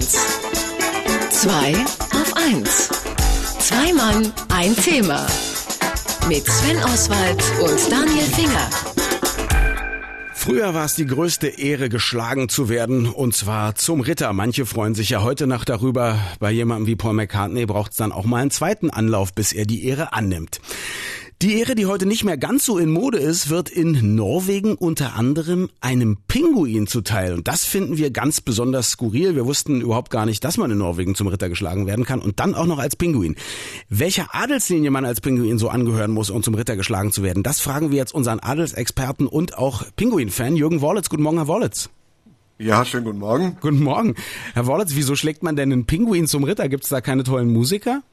1. 2 auf 1. Zwei Mann, ein Thema. Mit Sven Oswald und Daniel Finger. Früher war es die größte Ehre, geschlagen zu werden, und zwar zum Ritter. Manche freuen sich ja heute noch darüber. Bei jemandem wie Paul McCartney braucht es dann auch mal einen zweiten Anlauf, bis er die Ehre annimmt. Die Ehre, die heute nicht mehr ganz so in Mode ist, wird in Norwegen unter anderem einem Pinguin zuteil. Und das finden wir ganz besonders skurril. Wir wussten überhaupt gar nicht, dass man in Norwegen zum Ritter geschlagen werden kann und dann auch noch als Pinguin. Welcher Adelslinie man als Pinguin so angehören muss, um zum Ritter geschlagen zu werden, das fragen wir jetzt unseren Adelsexperten und auch Pinguin-Fan Jürgen Worlitz. Guten Morgen, Herr Worlitz. Ja, schönen guten Morgen. Guten Morgen. Herr Worlitz, wieso schlägt man denn einen Pinguin zum Ritter? Gibt es da keine tollen Musiker?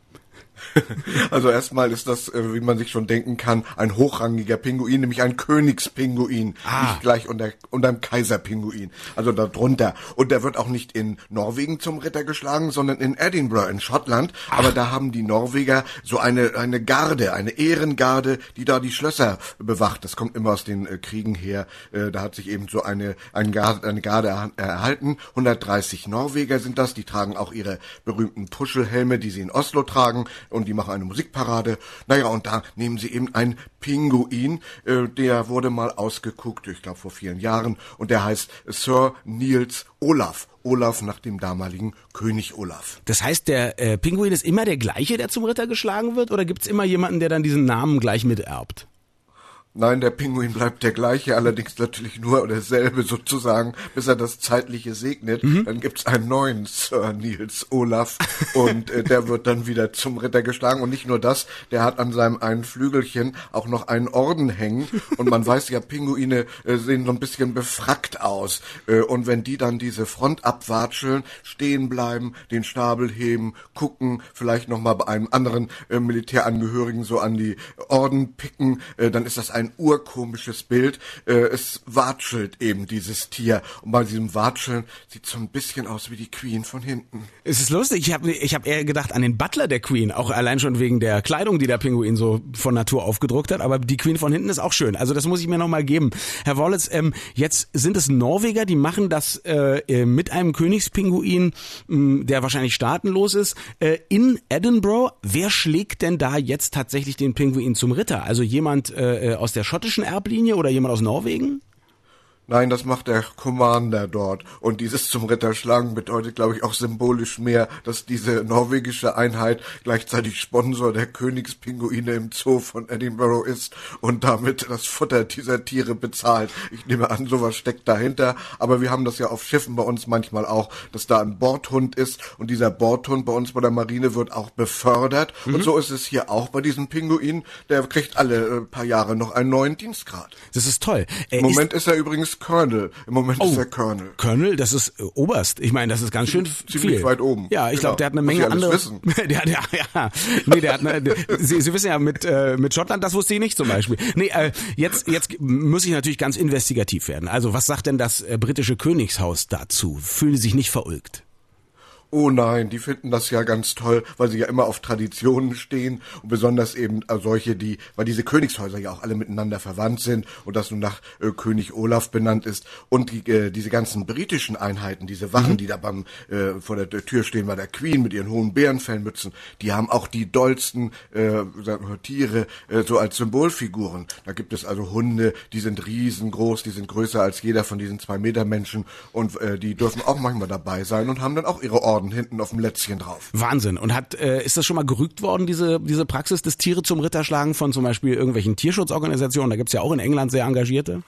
Also erstmal ist das, wie man sich schon denken kann, ein hochrangiger Pinguin, nämlich ein Königspinguin, nicht gleich unter einem Kaiserpinguin, also darunter. Und der wird auch nicht in Norwegen zum Ritter geschlagen, sondern in Edinburgh in Schottland. Aber da haben die Norweger so eine Garde, eine Ehrengarde, die da die Schlösser bewacht. Das kommt immer aus den Kriegen her. Da hat sich eben so eine Garde erhalten. 130 Norweger sind das, die tragen auch ihre berühmten Puschelhelme, die sie in Oslo tragen. Und die machen eine Musikparade. Naja, und da nehmen sie eben einen Pinguin, der wurde mal ausgeguckt, ich glaube vor vielen Jahren, und der heißt Sir Niels Olaf. Olaf nach dem damaligen König Olaf. Das heißt, der Pinguin ist immer der gleiche, der zum Ritter geschlagen wird, oder gibt's immer jemanden, der dann diesen Namen gleich miterbt? Nein, der Pinguin bleibt der gleiche, allerdings natürlich nur derselbe sozusagen, bis er das Zeitliche segnet. Dann gibt's einen neuen Sir Niels Olaf und der wird dann wieder zum Ritter geschlagen. Und nicht nur das, der hat an seinem einen Flügelchen auch noch einen Orden hängen. Und man weiß ja, Pinguine sehen so ein bisschen befrackt aus. Und wenn die dann diese Front abwatscheln, stehen bleiben, den Schnabel heben, gucken, vielleicht nochmal bei einem anderen Militärangehörigen so an die Orden picken, dann ist das ein urkomisches Bild. Es watschelt eben dieses Tier. Und bei diesem Watscheln sieht so ein bisschen aus wie die Queen von hinten. Es ist lustig. Ich hab eher gedacht an den Butler der Queen. Auch allein schon wegen der Kleidung, die der Pinguin so von Natur aufgedruckt hat. Aber die Queen von hinten ist auch schön. Also das muss ich mir nochmal geben. Herr Worlitz, jetzt sind es Norweger, die machen das mit einem Königspinguin, der wahrscheinlich staatenlos ist, in Edinburgh. Wer schlägt denn da jetzt tatsächlich den Pinguin zum Ritter? Also jemand aus der schottischen Erblinie oder jemand aus Norwegen? Nein, das macht der Commander dort. Und dieses zum Ritter schlagen bedeutet, glaube ich, auch symbolisch mehr, dass diese norwegische Einheit gleichzeitig Sponsor der Königspinguine im Zoo von Edinburgh ist und damit das Futter dieser Tiere bezahlt. Ich nehme an, sowas steckt dahinter. Aber wir haben das ja auf Schiffen bei uns manchmal auch, dass da ein Bordhund ist. Und dieser Bordhund bei uns bei der Marine wird auch befördert. Und so ist es hier auch bei diesem Pinguin. Der kriegt alle paar Jahre noch einen neuen Dienstgrad. Das ist toll. Im Moment ist er übrigens Colonel. Im Moment ist er Colonel. Colonel, das ist Oberst. Ich meine, das ist ganz schön viel. Ziemlich weit oben. Ja, ich glaube, der hat eine Menge andere. Wissen. Der hat Sie wissen ja mit Schottland, das wusste ich nicht zum Beispiel. Nee, jetzt muss ich natürlich ganz investigativ werden. Also, was sagt denn das britische Königshaus dazu? Fühlen Sie sich nicht verulgt? Oh nein, die finden das ja ganz toll, weil sie ja immer auf Traditionen stehen und besonders eben solche, weil diese Königshäuser ja auch alle miteinander verwandt sind und das nun nach König Olaf benannt ist und diese ganzen britischen Einheiten, diese Wachen, die da vor der Tür stehen bei der Queen mit ihren hohen Bärenfellmützen, die haben auch die dollsten Tiere so als Symbolfiguren. Da gibt es also Hunde, die sind riesengroß, die sind größer als jeder von diesen 2-Meter-Menschen und die dürfen auch manchmal dabei sein und haben dann auch ihre Orden hinten auf dem Lätzchen drauf. Wahnsinn. Und ist das schon mal gerügt worden, diese Praxis des Tiere zum Ritterschlagen von zum Beispiel irgendwelchen Tierschutzorganisationen? Da gibt's ja auch in England sehr engagierte.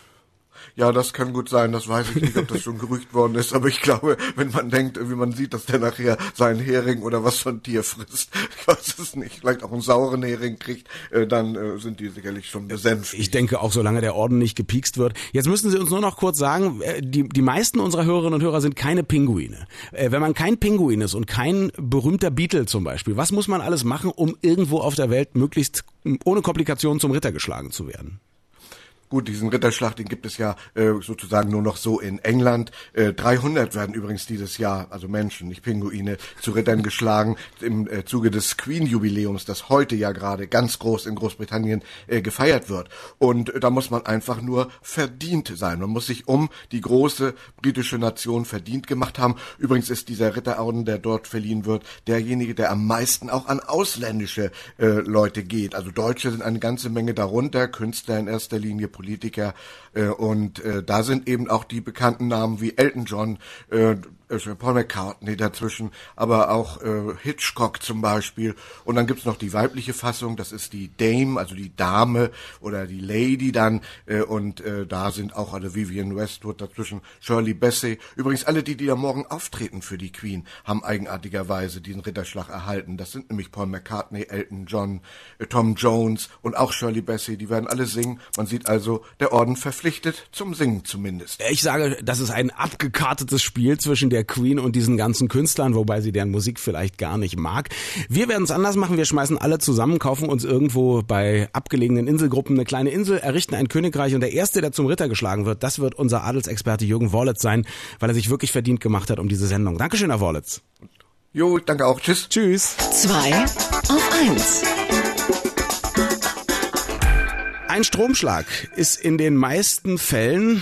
Ja, das kann gut sein, das weiß ich nicht, ob das schon gerügt worden ist, aber ich glaube, wenn man denkt, wie man sieht, dass der nachher seinen Hering oder was für ein Tier frisst, ich weiß es nicht, vielleicht auch einen sauren Hering kriegt, dann sind die sicherlich schon besänftigt. Ich denke auch, solange der Orden nicht gepiekst wird. Jetzt müssen Sie uns nur noch kurz sagen, die meisten unserer Hörerinnen und Hörer sind keine Pinguine. Wenn man kein Pinguin ist und kein berühmter Beatle zum Beispiel, was muss man alles machen, um irgendwo auf der Welt möglichst ohne Komplikationen zum Ritter geschlagen zu werden? Gut, diesen Ritterschlag, den gibt es ja sozusagen nur noch so in England. 300 werden übrigens dieses Jahr, also Menschen, nicht Pinguine, zu Rittern geschlagen im Zuge des Queen-Jubiläums, das heute ja gerade ganz groß in Großbritannien gefeiert wird. Und da muss man einfach nur verdient sein. Man muss sich um die große britische Nation verdient gemacht haben. Übrigens ist dieser Ritterorden, der dort verliehen wird, derjenige, der am meisten auch an ausländische Leute geht. Also Deutsche sind eine ganze Menge darunter, Künstler in erster Linie, Politiker und da sind eben auch die bekannten Namen wie Elton John, Paul McCartney dazwischen, aber auch Hitchcock zum Beispiel. Und dann gibt's noch die weibliche Fassung, das ist die Dame, also die Dame oder die Lady dann. Und da sind auch alle Vivienne Westwood dazwischen, Shirley Bassey. Übrigens alle, die da morgen auftreten für die Queen, haben eigenartigerweise diesen Ritterschlag erhalten. Das sind nämlich Paul McCartney, Elton John, Tom Jones und auch Shirley Bassey. Die werden alle singen. Man sieht also, der Orden verpflichtet zum Singen zumindest. Ich sage, das ist ein abgekartetes Spiel zwischen der Queen und diesen ganzen Künstlern, wobei sie deren Musik vielleicht gar nicht mag. Wir werden es anders machen. Wir schmeißen alle zusammen, kaufen uns irgendwo bei abgelegenen Inselgruppen eine kleine Insel, errichten ein Königreich und der Erste, der zum Ritter geschlagen wird, das wird unser Adelsexperte Jürgen Worlitz sein, weil er sich wirklich verdient gemacht hat um diese Sendung. Dankeschön, Herr Worlitz. Jo, danke auch. Tschüss. Tschüss. 2 auf 1. Ein Stromschlag ist in den meisten Fällen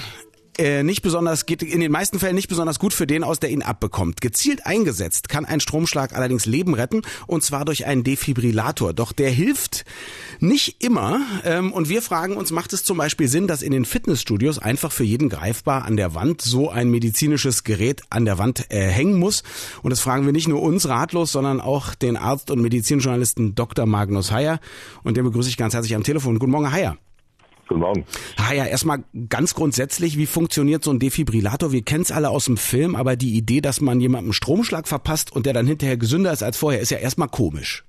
geht in den meisten Fällen nicht besonders gut für den aus, der ihn abbekommt. Gezielt eingesetzt kann ein Stromschlag allerdings Leben retten, und zwar durch einen Defibrillator. Doch der hilft nicht immer. Und wir fragen uns, macht es zum Beispiel Sinn, dass in den Fitnessstudios einfach für jeden greifbar an der Wand so ein medizinisches Gerät an der Wand hängen muss? Und das fragen wir nicht nur uns ratlos, sondern auch den Arzt und Medizinjournalisten Dr. Magnus Heyer. Und den begrüße ich ganz herzlich am Telefon. Guten Morgen, Herr Heyer. Guten Morgen. Ja, erstmal ganz grundsätzlich, wie funktioniert so ein Defibrillator? Wir kennen es alle aus dem Film, aber die Idee, dass man jemandem einen Stromschlag verpasst und der dann hinterher gesünder ist als vorher, ist ja erstmal komisch.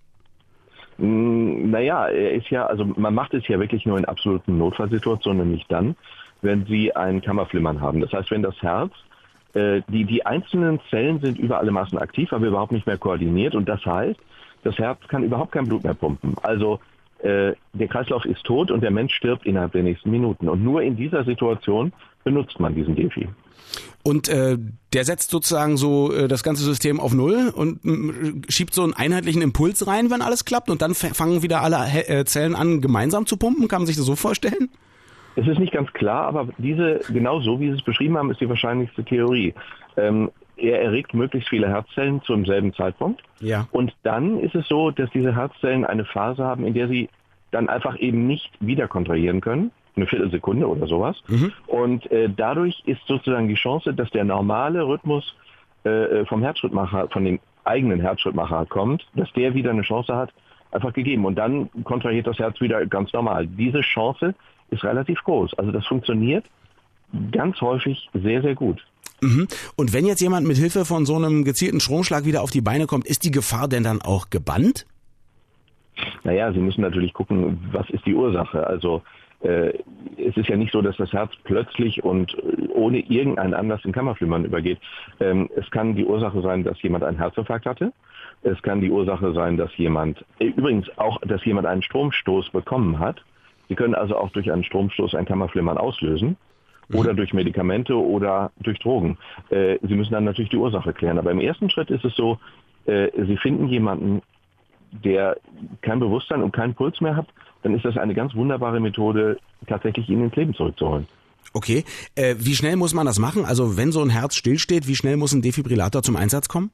Naja, man macht es ja wirklich nur in absoluten Notfallsituationen, nämlich dann, wenn Sie ein Kammerflimmern haben. Das heißt, wenn das Herz, die einzelnen Zellen sind über alle Maßen aktiv, aber überhaupt nicht mehr koordiniert, und das heißt, das Herz kann überhaupt kein Blut mehr pumpen. Also der Kreislauf ist tot und der Mensch stirbt innerhalb der nächsten Minuten. Und nur in dieser Situation benutzt man diesen Defi. Und der setzt sozusagen so das ganze System auf Null und schiebt so einen einheitlichen Impuls rein, wenn alles klappt, und dann fangen wieder alle Zellen an, gemeinsam zu pumpen? Kann man sich das so vorstellen? Es ist nicht ganz klar, aber genau so, wie Sie es beschrieben haben, ist die wahrscheinlichste Theorie. Er erregt möglichst viele Herzzellen zum selben Zeitpunkt. Ja. Und dann ist es so, dass diese Herzzellen eine Phase haben, in der sie dann einfach eben nicht wieder kontrahieren können. Eine Viertelsekunde oder sowas. Mhm. Und dadurch ist sozusagen die Chance, dass der normale Rhythmus vom Herzschrittmacher, von dem eigenen Herzschrittmacher kommt, dass der wieder eine Chance hat, einfach gegeben. Und dann kontrahiert das Herz wieder ganz normal. Diese Chance ist relativ groß. Also das funktioniert ganz häufig sehr, sehr gut. Und wenn jetzt jemand mit Hilfe von so einem gezielten Stromschlag wieder auf die Beine kommt, ist die Gefahr denn dann auch gebannt? Naja, Sie müssen natürlich gucken, was ist die Ursache. Also es ist ja nicht so, dass das Herz plötzlich und ohne irgendeinen Anlass in Kammerflimmern übergeht. Es kann die Ursache sein, dass jemand einen Herzinfarkt hatte. Es kann die Ursache sein, dass jemand einen Stromstoß bekommen hat. Sie können also auch durch einen Stromstoß ein Kammerflimmern auslösen. Oder durch Medikamente oder durch Drogen. Sie müssen dann natürlich die Ursache klären. Aber im ersten Schritt ist es so, Sie finden jemanden, der kein Bewusstsein und keinen Puls mehr hat, dann ist das eine ganz wunderbare Methode, tatsächlich ihn ins Leben zurückzuholen. Okay. Wie schnell muss man das machen? Also wenn so ein Herz stillsteht, wie schnell muss ein Defibrillator zum Einsatz kommen?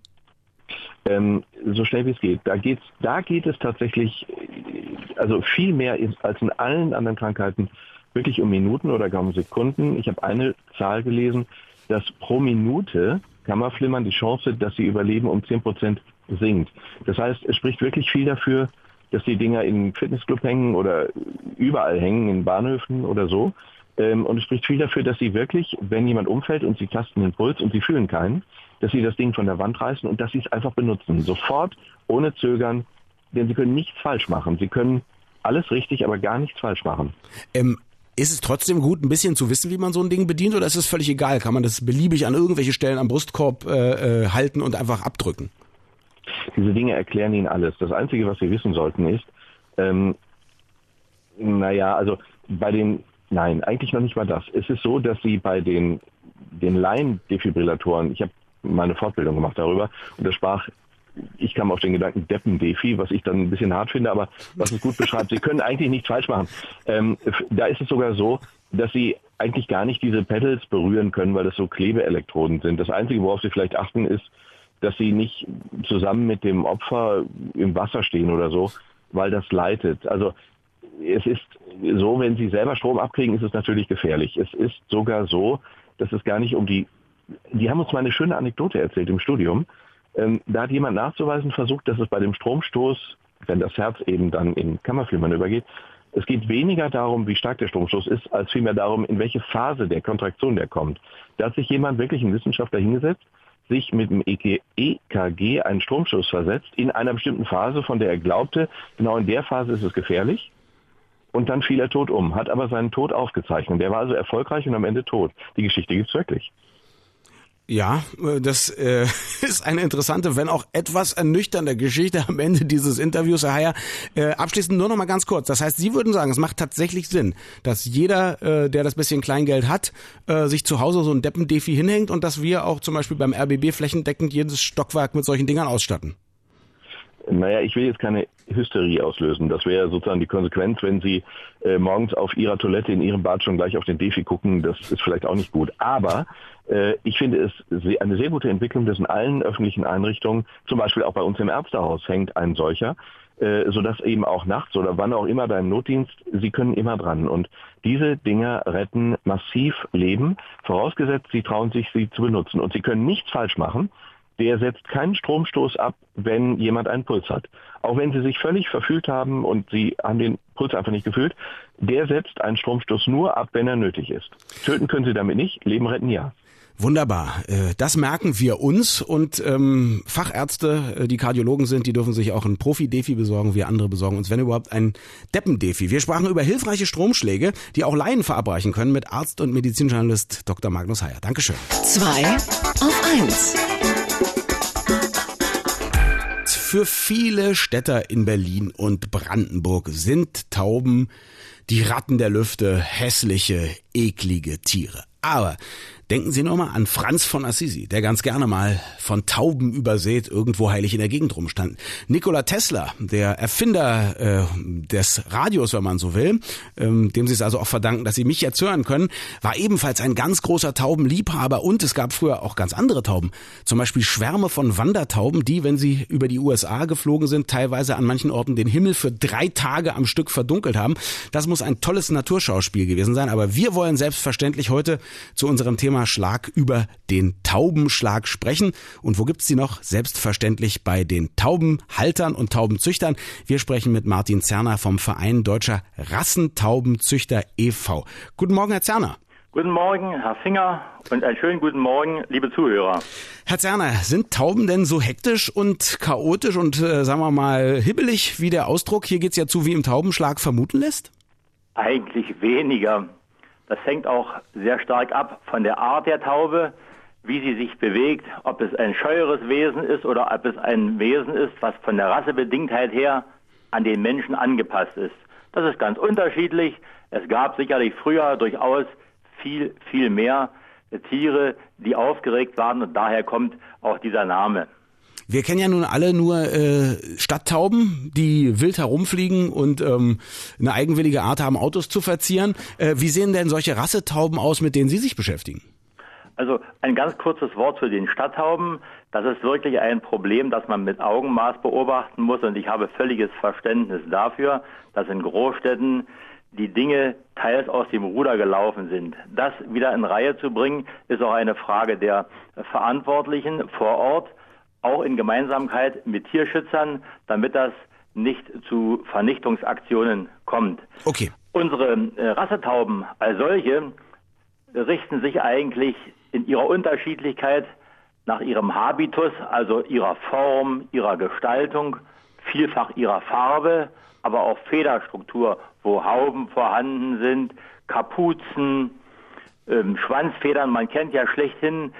So schnell wie es geht. Da geht es tatsächlich, also viel mehr als in allen anderen Krankheiten, wirklich um Minuten oder gar um Sekunden. Ich habe eine Zahl gelesen, dass pro Minute Kammerflimmern die Chance, dass sie überleben, um 10% sinkt. Das heißt, es spricht wirklich viel dafür, dass die Dinger in Fitnessclub hängen oder überall hängen, in Bahnhöfen oder so. Und es spricht viel dafür, dass sie wirklich, wenn jemand umfällt und sie tasten den Puls und sie fühlen keinen, dass sie das Ding von der Wand reißen und dass sie es einfach benutzen. Sofort, ohne Zögern, denn sie können nichts falsch machen. Sie können alles richtig, aber gar nichts falsch machen. Ist es trotzdem gut, ein bisschen zu wissen, wie man so ein Ding bedient, oder ist es völlig egal? Kann man das beliebig an irgendwelche Stellen am Brustkorb halten und einfach abdrücken? Diese Dinge erklären Ihnen alles. Das Einzige, was Sie wissen sollten, ist, also bei den Nein, eigentlich noch nicht mal das. Es ist so, dass sie bei den Laiendefibrillatoren, ich habe meine Fortbildung gemacht darüber und ich kam auf den Gedanken Deppendefi, was ich dann ein bisschen hart finde, aber was es gut beschreibt. Sie können eigentlich nichts falsch machen. Da ist es sogar so, dass Sie eigentlich gar nicht diese Pedals berühren können, weil das so Klebeelektroden sind. Das Einzige, worauf Sie vielleicht achten, ist, dass Sie nicht zusammen mit dem Opfer im Wasser stehen oder so, weil das leitet. Also es ist so, wenn Sie selber Strom abkriegen, ist es natürlich gefährlich. Es ist sogar so, dass es gar nicht die haben uns mal eine schöne Anekdote erzählt im Studium. Da hat jemand nachzuweisen versucht, dass es bei dem Stromstoß, wenn das Herz eben dann in Kammerflimmern übergeht, es geht weniger darum, wie stark der Stromstoß ist, als vielmehr darum, in welche Phase der Kontraktion der kommt. Da hat sich jemand, wirklich ein Wissenschaftler, hingesetzt, sich mit dem EKG einen Stromstoß versetzt, in einer bestimmten Phase, von der er glaubte, genau in der Phase ist es gefährlich. Und dann fiel er tot um, hat aber seinen Tod aufgezeichnet. Der war also erfolgreich und am Ende tot. Die Geschichte gibt's wirklich. Ja, das ist eine interessante, wenn auch etwas ernüchternde Geschichte am Ende dieses Interviews, Herr Heyer. Abschließend nur noch mal ganz kurz. Das heißt, Sie würden sagen, es macht tatsächlich Sinn, dass jeder, der das bisschen Kleingeld hat, sich zu Hause so ein Deppendefi hinhängt und dass wir auch zum Beispiel beim RBB flächendeckend jedes Stockwerk mit solchen Dingern ausstatten. Naja, ich will jetzt keine Hysterie auslösen. Das wäre sozusagen die Konsequenz, wenn Sie morgens auf Ihrer Toilette in Ihrem Bad schon gleich auf den Defi gucken. Das ist vielleicht auch nicht gut. Aber ich finde es eine sehr gute Entwicklung, dass in allen öffentlichen Einrichtungen, zum Beispiel auch bei uns im Ärztehaus, hängt ein solcher, sodass eben auch nachts oder wann auch immer beim Notdienst, Sie können immer dran. Und diese Dinger retten massiv Leben, vorausgesetzt, Sie trauen sich, sie zu benutzen. Und Sie können nichts falsch machen. Der setzt keinen Stromstoß ab, wenn jemand einen Puls hat. Auch wenn Sie sich völlig verfühlt haben und Sie haben den Puls einfach nicht gefühlt, der setzt einen Stromstoß nur ab, wenn er nötig ist. Töten können Sie damit nicht, Leben retten ja. Wunderbar. Das merken wir uns und Fachärzte, die Kardiologen sind, die dürfen sich auch ein Profi-Defi besorgen. Wir andere besorgen uns, wenn überhaupt, ein Deppendefi. Wir sprachen über hilfreiche Stromschläge, die auch Laien verabreichen können, mit Arzt und Medizinjournalist Dr. Magnus Heyer. Dankeschön. 2 auf 1. Für viele Städter in Berlin und Brandenburg sind Tauben die Ratten der Lüfte, hässliche, eklige Tiere. Aber denken Sie nur mal an Franz von Assisi, der ganz gerne mal von Tauben übersät irgendwo heilig in der Gegend rumstand. Nikola Tesla, der Erfinder des Radios, wenn man so will, dem Sie es also auch verdanken, dass Sie mich jetzt hören können, war ebenfalls ein ganz großer Taubenliebhaber und es gab früher auch ganz andere Tauben. Zum Beispiel Schwärme von Wandertauben, die, wenn sie über die USA geflogen sind, teilweise an manchen Orten den Himmel für 3 Tage am Stück verdunkelt haben. Das muss ein tolles Naturschauspiel gewesen sein, aber wir wollen selbstverständlich heute zu unserem Thema Schlag über den Taubenschlag sprechen. Und wo gibt's die noch? Selbstverständlich bei den Taubenhaltern und Taubenzüchtern. Wir sprechen mit Martin Zerner vom Verein Deutscher Rassentaubenzüchter e.V. Guten Morgen, Herr Zerner. Guten Morgen, Herr Finger, und einen schönen guten Morgen, liebe Zuhörer. Herr Zerner, sind Tauben denn so hektisch und chaotisch und, sagen wir mal, hibbelig, wie der Ausdruck, hier geht's ja zu, wie im Taubenschlag vermuten lässt? Eigentlich weniger. Das hängt auch sehr stark ab von der Art der Taube, wie sie sich bewegt, ob es ein scheueres Wesen ist oder ob es ein Wesen ist, was von der Rassebedingtheit her an den Menschen angepasst ist. Das ist ganz unterschiedlich. Es gab sicherlich früher durchaus viel, viel mehr Tiere, die aufgeregt waren und daher kommt auch dieser Name. Wir kennen ja nun alle nur Stadttauben, die wild herumfliegen und eine eigenwillige Art haben, Autos zu verzieren. Wie sehen denn solche Rassetauben aus, mit denen Sie sich beschäftigen? Also ein ganz kurzes Wort zu den Stadttauben. Das ist wirklich ein Problem, das man mit Augenmaß beobachten muss. Und ich habe völliges Verständnis dafür, dass in Großstädten die Dinge teils aus dem Ruder gelaufen sind. Das wieder in Reihe zu bringen, ist auch eine Frage der Verantwortlichen vor Ort, auch in Gemeinsamkeit mit Tierschützern, damit das nicht zu Vernichtungsaktionen kommt. Okay. Unsere Rassetauben als solche richten sich eigentlich in ihrer Unterschiedlichkeit nach ihrem Habitus, also ihrer Form, ihrer Gestaltung, vielfach ihrer Farbe, aber auch Federstruktur, wo Hauben vorhanden sind, Kapuzen, Schwanzfedern. Man kennt ja schlechthin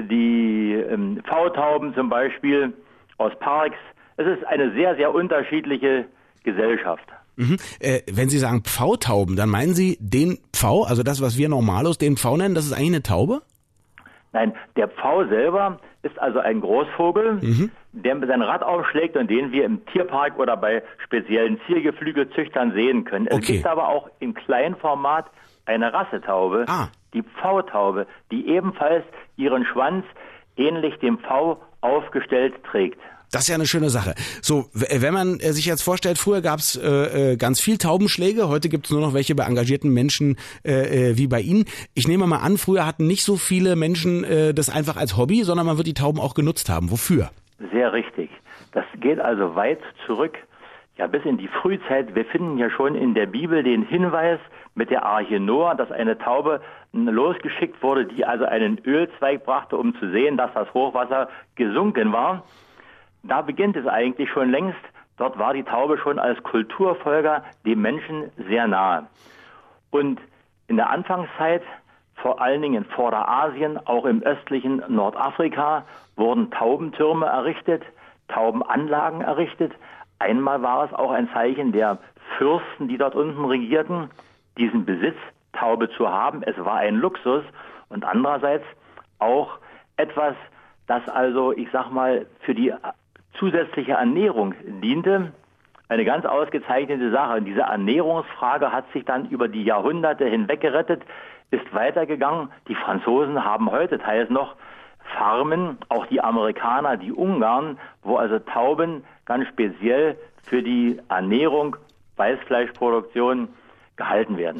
die V-Tauben zum Beispiel aus Parks. Es ist eine sehr, sehr unterschiedliche Gesellschaft. Wenn Sie sagen Pfautauben, dann meinen Sie den Pfau, also das, was wir normalos den Pfau nennen, das ist eigentlich eine Taube? Nein, der Pfau selber ist also ein Großvogel, der mit seinem Rad aufschlägt und den wir im Tierpark oder bei speziellen Ziergeflügelzüchtern sehen können. Es gibt aber auch im Kleinformat eine Rassetaube, die Pfautaube, die ebenfalls ihren Schwanz ähnlich dem Pfau aufgestellt trägt. Das ist ja eine schöne Sache. So, wenn man sich jetzt vorstellt, früher gab's ganz viel Taubenschläge, heute gibt's nur noch welche bei engagierten Menschen wie bei Ihnen. Ich nehme mal an, früher hatten nicht so viele Menschen das einfach als Hobby, sondern man wird die Tauben auch genutzt haben. Wofür? Sehr richtig. Das geht also weit zurück, ja bis in die Frühzeit. Wir finden ja schon in der Bibel den Hinweis mit der Arche Noah, dass eine Taube losgeschickt wurde, die also einen Ölzweig brachte, um zu sehen, dass das Hochwasser gesunken war. Da beginnt es eigentlich schon längst. Dort war die Taube schon als Kulturfolger dem Menschen sehr nahe. Und in der Anfangszeit, vor allen Dingen in Vorderasien, auch im östlichen Nordafrika, wurden Taubentürme errichtet, Taubenanlagen errichtet. Einmal war es auch ein Zeichen der Fürsten, die dort unten regierten, diesen Besitz, Taube zu haben. Es war ein Luxus. Und andererseits auch etwas, das also, ich sag mal, für die zusätzliche Ernährung diente. Eine ganz ausgezeichnete Sache. Und diese Ernährungsfrage hat sich dann über die Jahrhunderte hinweg gerettet, ist weitergegangen. Die Franzosen haben heute teils noch Farmen, auch die Amerikaner, die Ungarn, wo also Tauben ganz speziell für die Ernährung, Weißfleischproduktion gehalten werden.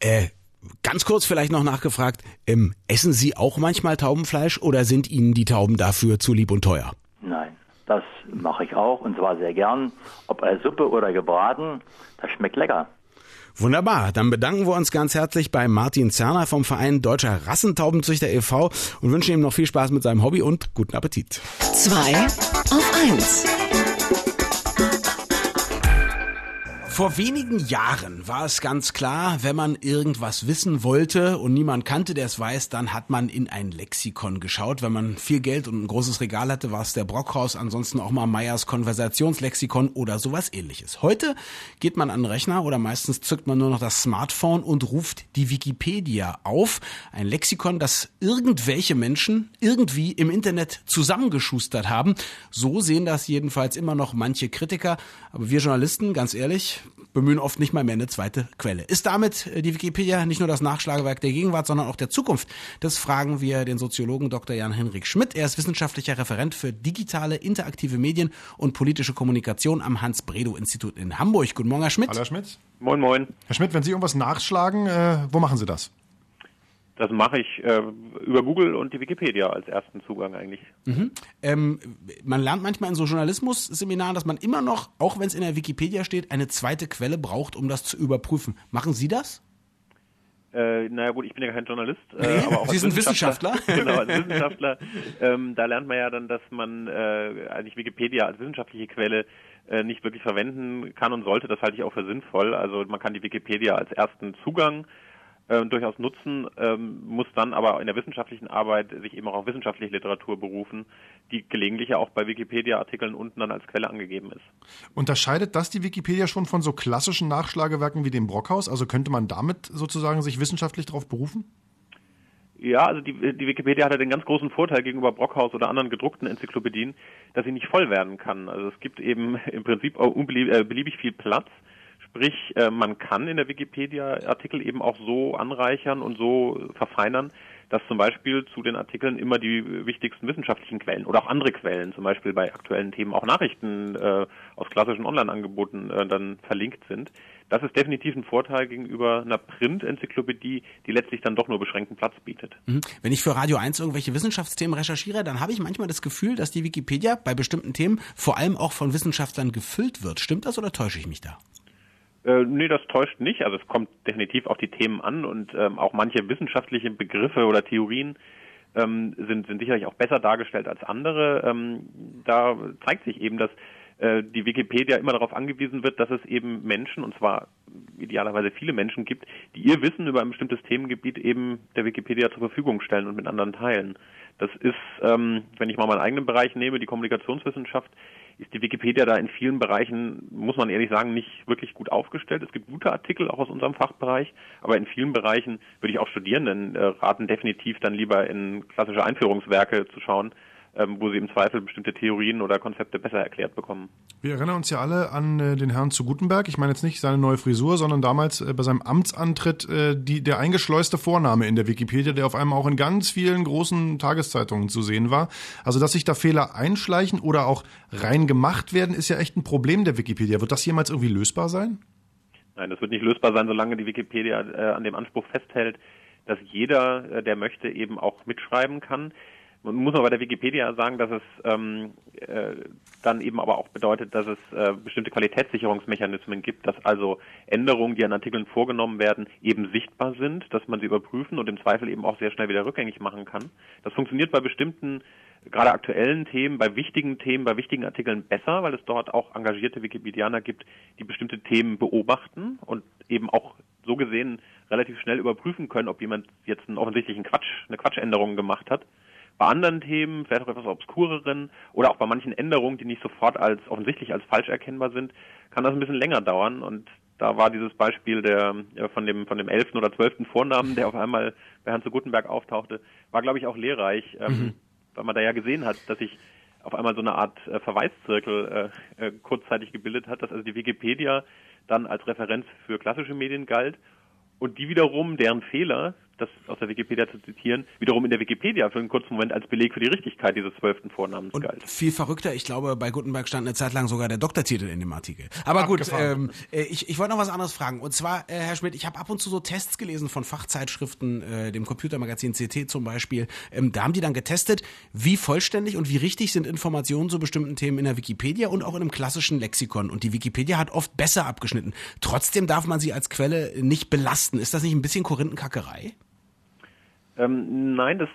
Ganz kurz vielleicht noch nachgefragt, essen Sie auch manchmal Taubenfleisch oder sind Ihnen die Tauben dafür zu lieb und teuer? Nein, das mache ich auch und zwar sehr gern. Ob als Suppe oder gebraten, das schmeckt lecker. Wunderbar, dann bedanken wir uns ganz herzlich bei Martin Zerner vom Verein Deutscher Rassentaubenzüchter e.V. und wünschen ihm noch viel Spaß mit seinem Hobby und guten Appetit. 2 auf 1. Vor wenigen Jahren war es ganz klar, wenn man irgendwas wissen wollte und niemand kannte, der es weiß, dann hat man in ein Lexikon geschaut. Wenn man viel Geld und ein großes Regal hatte, war es der Brockhaus, ansonsten auch mal Meyers Konversationslexikon oder sowas ähnliches. Heute geht man an den Rechner oder meistens zückt man nur noch das Smartphone und ruft die Wikipedia auf. Ein Lexikon, das irgendwelche Menschen irgendwie im Internet zusammengeschustert haben. So sehen das jedenfalls immer noch manche Kritiker. Aber wir Journalisten, ganz ehrlich, bemühen oft nicht mal mehr eine zweite Quelle. Ist damit die Wikipedia nicht nur das Nachschlagewerk der Gegenwart, sondern auch der Zukunft? Das fragen wir den Soziologen Dr. Jan-Henrik Schmidt. Er ist wissenschaftlicher Referent für digitale, interaktive Medien und politische Kommunikation am Hans-Bredow-Institut in Hamburg. Guten Morgen, Herr Schmidt. Hallo, Herr Schmidt. Moin, moin. Herr Schmidt, wenn Sie irgendwas nachschlagen, wo machen Sie das? Das mache ich über Google und die Wikipedia als ersten Zugang eigentlich. Man lernt manchmal in so Journalismus-Seminaren, dass man immer noch, auch wenn es in der Wikipedia steht, eine zweite Quelle braucht, um das zu überprüfen. Machen Sie das? Naja gut, ich bin ja kein Journalist. Aber auch Sie sind Wissenschaftler? Genau, als Wissenschaftler. Da lernt man ja dann, dass man eigentlich Wikipedia als wissenschaftliche Quelle nicht wirklich verwenden kann und sollte. Das halte ich auch für sinnvoll. Also man kann die Wikipedia als ersten Zugang durchaus nutzen, muss dann aber in der wissenschaftlichen Arbeit sich eben auch auf wissenschaftliche Literatur berufen, die gelegentlich ja auch bei Wikipedia-Artikeln unten dann als Quelle angegeben ist. Unterscheidet das die Wikipedia schon von so klassischen Nachschlagewerken wie dem Brockhaus? Also könnte man damit sozusagen sich wissenschaftlich darauf berufen? Ja, also die Wikipedia hat ja den ganz großen Vorteil gegenüber Brockhaus oder anderen gedruckten Enzyklopädien, dass sie nicht voll werden kann. Also es gibt eben im Prinzip auch beliebig viel Platz. Sprich, man kann in der Wikipedia Artikel eben auch so anreichern und so verfeinern, dass zum Beispiel zu den Artikeln immer die wichtigsten wissenschaftlichen Quellen oder auch andere Quellen, zum Beispiel bei aktuellen Themen auch Nachrichten aus klassischen Online-Angeboten dann verlinkt sind. Das ist definitiv ein Vorteil gegenüber einer Print-Enzyklopädie, die letztlich dann doch nur beschränkten Platz bietet. Wenn ich für Radio 1 irgendwelche Wissenschaftsthemen recherchiere, dann habe ich manchmal das Gefühl, dass die Wikipedia bei bestimmten Themen vor allem auch von Wissenschaftlern gefüllt wird. Stimmt das oder täusche ich mich da? Nee, das täuscht nicht. Also es kommt definitiv auf die Themen an und auch manche wissenschaftliche Begriffe oder Theorien sind sicherlich auch besser dargestellt als andere. Da zeigt sich eben, dass die Wikipedia immer darauf angewiesen wird, dass es eben Menschen, und zwar idealerweise viele Menschen gibt, die ihr Wissen über ein bestimmtes Themengebiet eben der Wikipedia zur Verfügung stellen und mit anderen teilen. Das ist, wenn ich mal meinen eigenen Bereich nehme, die Kommunikationswissenschaft, ist die Wikipedia da in vielen Bereichen, muss man ehrlich sagen, nicht wirklich gut aufgestellt. Es gibt gute Artikel auch aus unserem Fachbereich, aber in vielen Bereichen würde ich auch Studierenden raten, definitiv dann lieber in klassische Einführungswerke zu schauen, wo sie im Zweifel bestimmte Theorien oder Konzepte besser erklärt bekommen. Wir erinnern uns ja alle an den Herrn zu Gutenberg. Ich meine jetzt nicht seine neue Frisur, sondern damals bei seinem Amtsantritt der eingeschleuste Vorname in der Wikipedia, der auf einmal auch in ganz vielen großen Tageszeitungen zu sehen war. Also, dass sich da Fehler einschleichen oder auch rein gemacht werden, ist ja echt ein Problem der Wikipedia. Wird das jemals irgendwie lösbar sein? Nein, das wird nicht lösbar sein, solange die Wikipedia an dem Anspruch festhält, dass jeder, der möchte, eben auch mitschreiben kann. Man muss aber bei der Wikipedia sagen, dass es dann eben aber auch bedeutet, dass es bestimmte Qualitätssicherungsmechanismen gibt, dass also Änderungen, die an Artikeln vorgenommen werden, eben sichtbar sind, dass man sie überprüfen und im Zweifel eben auch sehr schnell wieder rückgängig machen kann. Das funktioniert bei bestimmten, gerade aktuellen Themen, bei wichtigen Artikeln besser, weil es dort auch engagierte Wikipedianer gibt, die bestimmte Themen beobachten und eben auch so gesehen relativ schnell überprüfen können, ob jemand jetzt einen offensichtlichen eine Quatschänderung gemacht hat. Bei anderen Themen, vielleicht auch etwas obskureren oder auch bei manchen Änderungen, die nicht sofort offensichtlich als falsch erkennbar sind, kann das ein bisschen länger dauern. Und da war dieses Beispiel von dem 11. oder 12. Vornamen, der auf einmal bei Herrn zu Gutenberg auftauchte, war, glaube ich, auch lehrreich, weil man da ja gesehen hat, dass sich auf einmal so eine Art Verweiszirkel kurzzeitig gebildet hat, dass also die Wikipedia dann als Referenz für klassische Medien galt und die wiederum, deren Fehler, das aus der Wikipedia zu zitieren, wiederum in der Wikipedia für einen kurzen Moment als Beleg für die Richtigkeit dieses 12. Vornamens galt. Viel verrückter, ich glaube, bei Gutenberg stand eine Zeit lang sogar der Doktortitel in dem Artikel. Aber gut, ich wollte noch was anderes fragen. Und zwar, Herr Schmidt, ich habe ab und zu so Tests gelesen von Fachzeitschriften, dem Computermagazin CT zum Beispiel. Da haben die dann getestet, wie vollständig und wie richtig sind Informationen zu bestimmten Themen in der Wikipedia und auch in einem klassischen Lexikon. Und die Wikipedia hat oft besser abgeschnitten. Trotzdem darf man sie als Quelle nicht belasten. Ist das nicht ein bisschen Korinthenkackerei? Nein, es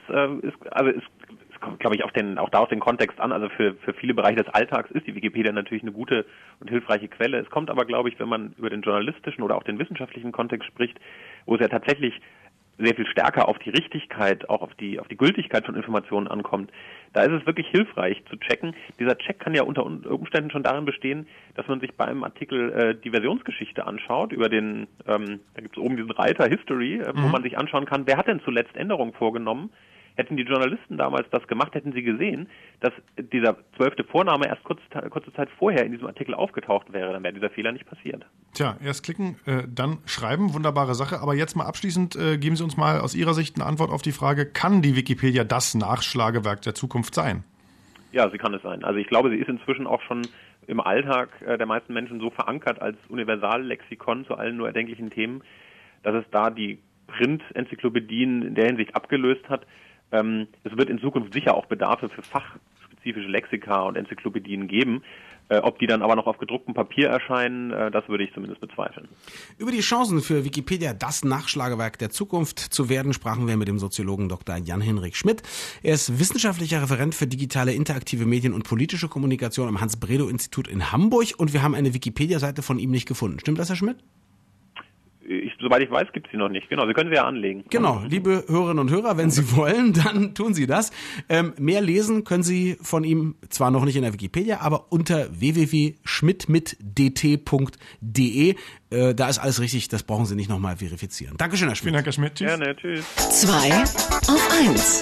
kommt, glaube ich, auch da auf den Kontext an. Also für viele Bereiche des Alltags ist die Wikipedia natürlich eine gute und hilfreiche Quelle. Es kommt aber, glaube ich, wenn man über den journalistischen oder auch den wissenschaftlichen Kontext spricht, wo es ja tatsächlich sehr viel stärker auf die Richtigkeit, auch auf die Gültigkeit von Informationen ankommt, da ist es wirklich hilfreich zu checken. Dieser Check kann ja unter Umständen schon darin bestehen, dass man sich bei einem Artikel die Versionsgeschichte anschaut, über da gibt es oben diesen Reiter History, wo man sich anschauen kann, wer hat denn zuletzt Änderungen vorgenommen. Hätten die Journalisten damals das gemacht, hätten sie gesehen, dass dieser 12. Vorname erst kurze Zeit vorher in diesem Artikel aufgetaucht wäre. Dann wäre dieser Fehler nicht passiert. Tja, erst klicken, dann schreiben. Wunderbare Sache. Aber jetzt mal abschließend, geben Sie uns mal aus Ihrer Sicht eine Antwort auf die Frage, kann die Wikipedia das Nachschlagewerk der Zukunft sein? Ja, sie kann es sein. Also ich glaube, sie ist inzwischen auch schon im Alltag der meisten Menschen so verankert als Universallexikon zu allen nur erdenklichen Themen, dass es da die Print-Enzyklopädien in der Hinsicht abgelöst hat. Es wird in Zukunft sicher auch Bedarfe für fachspezifische Lexika und Enzyklopädien geben. Ob die dann aber noch auf gedrucktem Papier erscheinen, das würde ich zumindest bezweifeln. Über die Chancen für Wikipedia, das Nachschlagewerk der Zukunft zu werden, sprachen wir mit dem Soziologen Dr. Jan-Henrik Schmidt. Er ist wissenschaftlicher Referent für digitale, interaktive Medien und politische Kommunikation am Hans-Bredow-Institut in Hamburg. Und wir haben eine Wikipedia-Seite von ihm nicht gefunden. Stimmt das, Herr Schmidt? Soweit ich weiß, gibt es sie noch nicht. Genau, Sie können sie ja anlegen. Genau, liebe Hörerinnen und Hörer, wenn Sie wollen, dann tun Sie das. Mehr lesen können Sie von ihm zwar noch nicht in der Wikipedia, aber unter www.schmidtmitdt.de. Da ist alles richtig, das brauchen Sie nicht nochmal verifizieren. Dankeschön, Herr Schmidt. Vielen Dank, Herr Schmidt. Tschüss. Gerne, tschüss. 2 auf 1.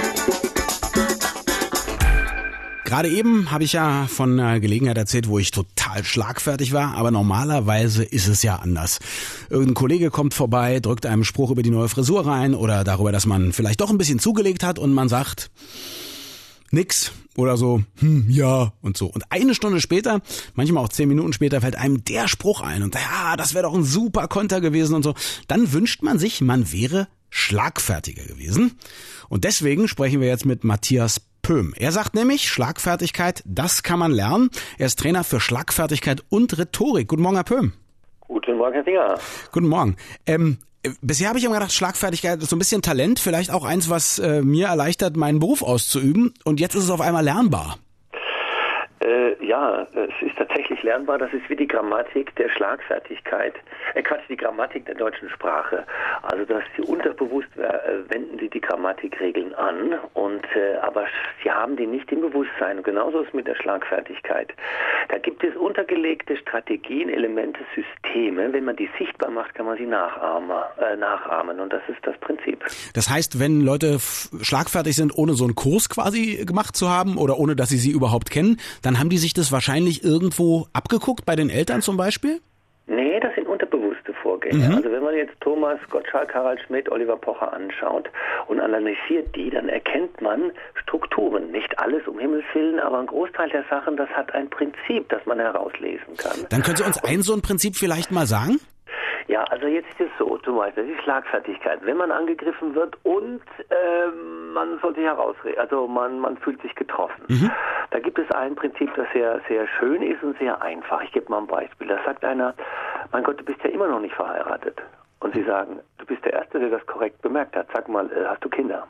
Gerade eben habe ich ja von einer Gelegenheit erzählt, wo ich total schlagfertig war, aber normalerweise ist es ja anders. Irgendein Kollege kommt vorbei, drückt einem Spruch über die neue Frisur rein oder darüber, dass man vielleicht doch ein bisschen zugelegt hat und man sagt nix oder so, ja und so. Und eine Stunde später, manchmal auch 10 Minuten später, fällt einem der Spruch ein und ja, das wäre doch ein super Konter gewesen und so. Dann wünscht man sich, man wäre schlagfertiger gewesen. Und deswegen sprechen wir jetzt mit Matthias Pöhm. Er sagt nämlich, Schlagfertigkeit, das kann man lernen. Er ist Trainer für Schlagfertigkeit und Rhetorik. Guten Morgen, Herr Pöhm. Guten Morgen, Herr Singer. Guten Morgen. Bisher habe ich immer gedacht, Schlagfertigkeit ist so ein bisschen Talent, vielleicht auch eins, was mir erleichtert, meinen Beruf auszuüben. Und jetzt ist es auf einmal lernbar. Ja, es ist tatsächlich lernbar. Das ist wie die Grammatik der Schlagfertigkeit. Die Grammatik der deutschen Sprache. Also, dass sie unterbewusst wenden sie die Grammatikregeln an, aber sie haben die nicht im Bewusstsein. Und genauso ist es mit der Schlagfertigkeit. Da gibt es untergelegte Strategien, Elemente, Systeme. Wenn man die sichtbar macht, kann man sie nachahmen. Und das ist das Prinzip. Das heißt, wenn Leute schlagfertig sind, ohne so einen Kurs quasi gemacht zu haben oder ohne, dass sie überhaupt kennen, dann haben die sich das wahrscheinlich irgendwo abgeguckt, bei den Eltern zum Beispiel? Nee, das sind unterbewusste Vorgänge. Also wenn man jetzt Thomas Gottschalk, Harald Schmidt, Oliver Pocher anschaut und analysiert die, dann erkennt man Strukturen. Nicht alles, um Himmels Willen, aber ein Großteil der Sachen, das hat ein Prinzip, das man herauslesen kann. Dann können Sie uns so ein Prinzip vielleicht mal sagen? Ja, also jetzt ist es so, zum Beispiel die Schlagfertigkeit. Wenn man angegriffen wird und man sollte herausreden, also man fühlt sich getroffen. Da gibt es ein Prinzip, das sehr, sehr schön ist und sehr einfach. Ich gebe mal ein Beispiel. Da sagt einer, mein Gott, du bist ja immer noch nicht verheiratet. Und Sie sagen, du bist der Erste, der das korrekt bemerkt hat. Sag mal, hast du Kinder?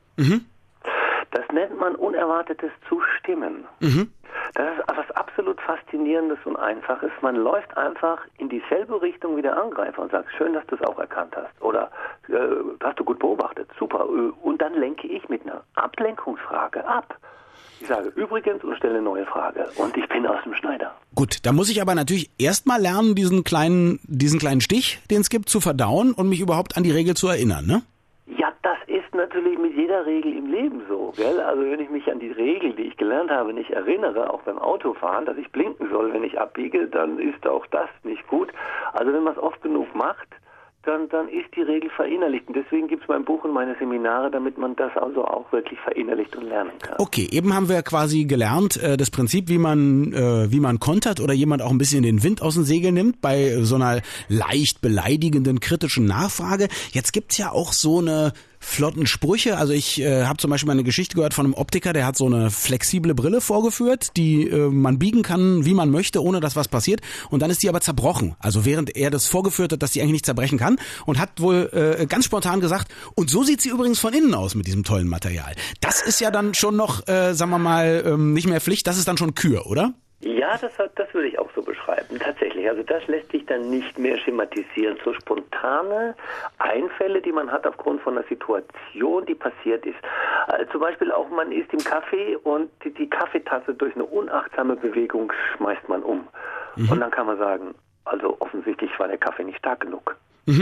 Das nennt man unerwartetes Zustimmen. Das ist was absolut Faszinierendes und Einfaches. Man läuft einfach in dieselbe Richtung wie der Angreifer und sagt, schön, dass du es auch erkannt hast. Oder hast du gut beobachtet, super. Und dann lenke ich mit einer Ablenkungsfrage ab. Ich sage übrigens und stelle eine neue Frage. Und ich bin aus dem Schneider. Gut, da muss ich aber natürlich erstmal lernen, diesen kleinen Stich, den es gibt, zu verdauen und mich überhaupt an die Regel zu erinnern, ne? Ja, das ist natürlich mit jeder Regel im Leben so, gell? Also wenn ich mich an die Regel, die ich gelernt habe, nicht erinnere, auch beim Autofahren, dass ich blinken soll, wenn ich abbiege, dann ist auch das nicht gut. Also wenn man es oft genug macht, dann ist die Regel verinnerlicht. Und deswegen gibt es mein Buch und meine Seminare, damit man das also auch wirklich verinnerlicht und lernen kann. Okay, eben haben wir quasi gelernt, das Prinzip, wie man kontert oder jemand auch ein bisschen den Wind aus den Segeln nimmt bei so einer leicht beleidigenden, kritischen Nachfrage. Jetzt gibt's ja auch so eine flotten Sprüche. Also ich habe zum Beispiel mal eine Geschichte gehört von einem Optiker, der hat so eine flexible Brille vorgeführt, die man biegen kann, wie man möchte, ohne dass was passiert. Und dann ist die aber zerbrochen. Also während er das vorgeführt hat, dass die eigentlich nicht zerbrechen kann. Und hat wohl ganz spontan gesagt, und so sieht sie übrigens von innen aus mit diesem tollen Material. Das ist ja dann schon noch, sagen wir mal, nicht mehr Pflicht, das ist dann schon Kür, oder? Ja, das würde ich auch so beschreiben, tatsächlich. Also das lässt sich dann nicht mehr schematisieren. So spontane Einfälle, die man hat aufgrund von einer Situation, die passiert ist. Zum Beispiel auch, man ist im Café und die Kaffeetasse durch eine unachtsame Bewegung schmeißt man um. Und dann kann man sagen, also offensichtlich war der Kaffee nicht stark genug.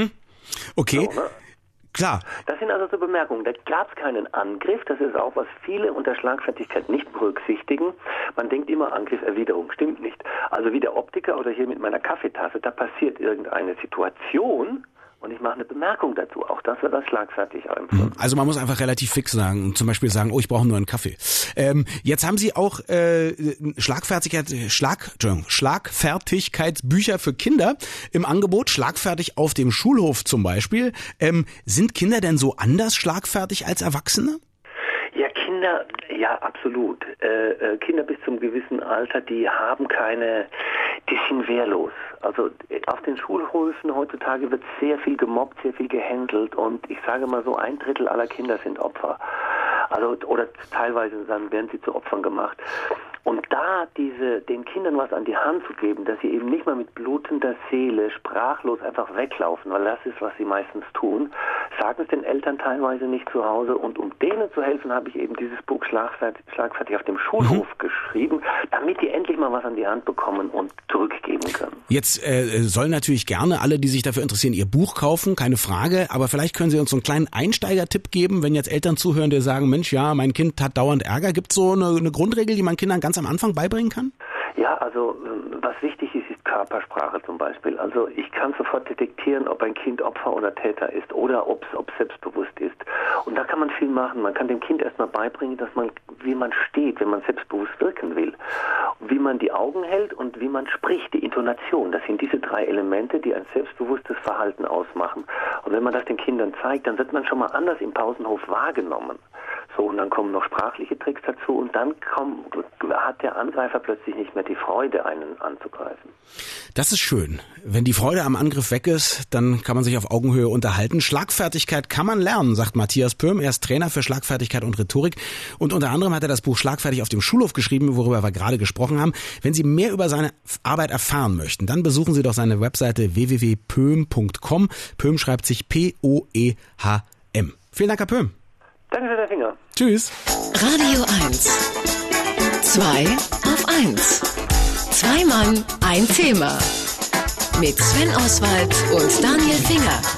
Okay. So, ne? Klar. Das sind also so Bemerkungen. Da gab es keinen Angriff. Das ist auch, was viele unter Schlagfertigkeit nicht berücksichtigen. Man denkt immer, Angriff, Erwiderung. Stimmt nicht. Also wie der Optiker oder hier mit meiner Kaffeetasse, da passiert irgendeine Situation und ich mache eine Bemerkung dazu. Auch das wird als schlagfertig empfunden. Also man muss einfach relativ fix sagen, zum Beispiel sagen, oh, ich brauche nur einen Kaffee. Jetzt haben Sie auch Schlagfertigkeitsbücher für Kinder im Angebot, schlagfertig auf dem Schulhof zum Beispiel. Sind Kinder denn so anders schlagfertig als Erwachsene? Ja, Kinder, ja, absolut. Kinder bis zum gewissen Alter, die sind wehrlos. Also auf den Schulhöfen heutzutage wird sehr viel gemobbt, sehr viel gehändelt und ich sage mal so, 1/3 aller Kinder sind Opfer. Also, oder teilweise dann werden sie zu Opfern gemacht. Und da den Kindern was an die Hand zu geben, dass sie eben nicht mal mit blutender Seele sprachlos einfach weglaufen, weil das ist, was sie meistens tun, sagen es den Eltern teilweise nicht zu Hause. Und um denen zu helfen, habe ich eben dieses Buch Schlagfertig auf dem Schulhof geschrieben, damit die endlich mal was an die Hand bekommen und zurückgeben können. Jetzt sollen natürlich gerne alle, die sich dafür interessieren, ihr Buch kaufen, keine Frage. Aber vielleicht können Sie uns so einen kleinen Einsteigertipp geben, wenn jetzt Eltern zuhören, die sagen, Mensch, ja, mein Kind hat dauernd Ärger. Gibt es so eine Grundregel, die man Kindern ganz am Anfang beibringen kann? Ja, also was wichtig ist Körpersprache zum Beispiel. Also ich kann sofort detektieren, ob ein Kind Opfer oder Täter ist oder ob es selbstbewusst ist. Und da kann man viel machen. Man kann dem Kind erstmal beibringen, wie man steht, wenn man selbstbewusst wirken will. Wie man die Augen hält und wie man spricht, die Intonation. Das sind diese 3 Elemente, die ein selbstbewusstes Verhalten ausmachen. Und wenn man das den Kindern zeigt, dann wird man schon mal anders im Pausenhof wahrgenommen. So, und dann kommen noch sprachliche Tricks dazu und dann hat der Angreifer plötzlich nicht mehr die Freude, einen anzugreifen. Das ist schön. Wenn die Freude am Angriff weg ist, dann kann man sich auf Augenhöhe unterhalten. Schlagfertigkeit kann man lernen, sagt Matthias Pöhm. Er ist Trainer für Schlagfertigkeit und Rhetorik. Und unter anderem hat er das Buch Schlagfertig auf dem Schulhof geschrieben, worüber wir gerade gesprochen haben. Wenn Sie mehr über seine Arbeit erfahren möchten, dann besuchen Sie doch seine Webseite www.pöhm.com. Pöhm schreibt sich P-O-E-H-M. Vielen Dank, Herr Pöhm. Danke für den Finger. Tschüss. Radio 1. 2 auf 1. 2 Mann, ein Thema. Mit Sven Oswald und Daniel Finger.